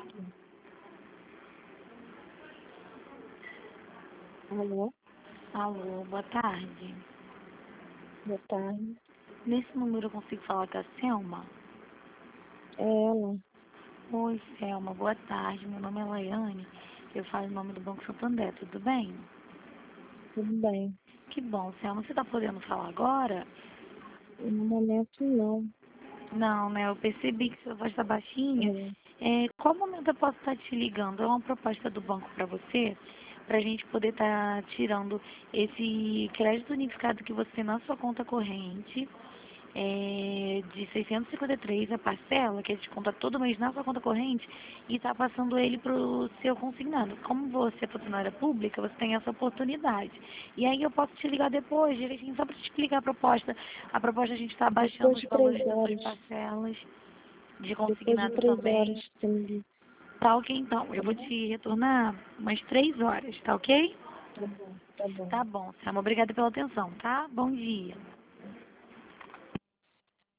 Alô, Alô, boa tarde. boa tarde. Nesse número eu consigo falar com a Selma? É ela, Oi, Selma, boa tarde. Meu nome é Laiane. Eu falo em nome do Banco Santander, tudo bem? tudo bem? Que bom, Selma. Você está podendo falar agora? No momento não. Não, né? Eu percebi que sua voz está baixinha. É, Qual momento eu posso estar te ligando? É uma proposta do banco para você, para a gente poder estar tirando esse crédito unificado que você tem na sua conta corrente, de 653 a parcela, que a gente conta todo mês na sua conta corrente, e está passando ele para o seu consignado. Como você é funcionária pública, você tem essa oportunidade. E aí eu posso te ligar depois, direitinho, só para te explicar a proposta. A proposta a gente está abaixando depois os de 3 valores das suas horas. parcelas, de Depois de consignado 3 horas, também. você me liga, Tá ok, então. Eu tá vou bom? te retornar umas 3 horas, tá ok? Tá bom, tá bom. Tá bom, Sam. Obrigada pela atenção, tá? Bom dia.